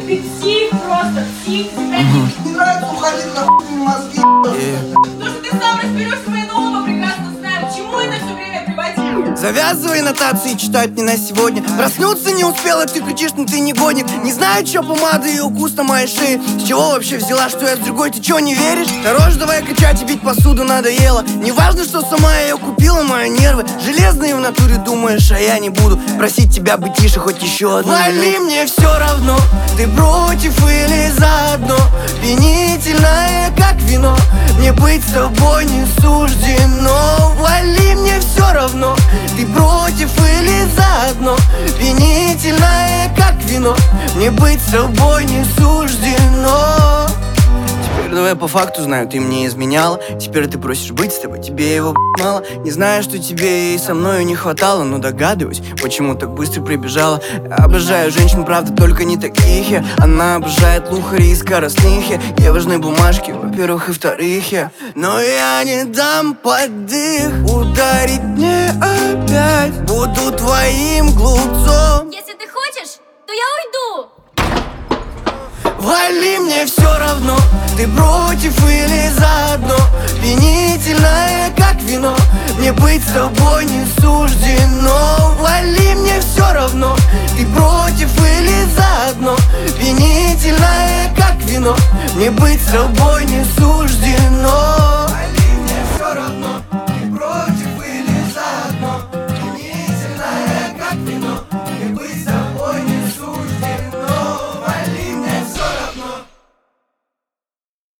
Ты псих просто, псих. Не нравится, уходи нахуй, мозги. То, что ты сам разберешься, мы это оба прекрасно знаем. К чему это все время приводить? Завязывай нотации читать не на сегодня. Проснуться не успела, ты кричишь, но ты негодник. Не знаю, чё помада и укус на моей шее. С чего вообще взяла, что я с другой, ты чё не веришь? Хорош, давай кричать и бить посуду надоело. Не важно, что сама я ее купила, мои нервы железные в натуре, думаешь, а я не буду просить тебя быть тише хоть еще одну. Вали, мне все равно, ты против или заодно. Пьянительное, как вино, мне быть с тобой не суждено. Вали, мне все равно, ты против или заодно. Пьянительное, как вино, мне быть с тобой не суждено. Теперь давай по факту знаю, ты мне изменяла. Теперь ты просишь быть с тобой, тебе его мало. Не знаю, что тебе и со мною не хватало, но догадываюсь, почему так быстро прибежала. Обожаю женщин, правда, только не таких я. Она обожает лухари и скоростных я. Ей важны бумажки, во-первых, и во-вторых я. Но я не дам подых ударить мне опять. Буду твоим глупцом. Если ты хочешь, то я уйду. Вали, мне все равно, ты против или заодно. Пьянительное, как вино, мне быть с тобой не суждено. Вали, мне все равно, ты против или заодно. Пьянительное, как вино, мне быть с тобой не суждено.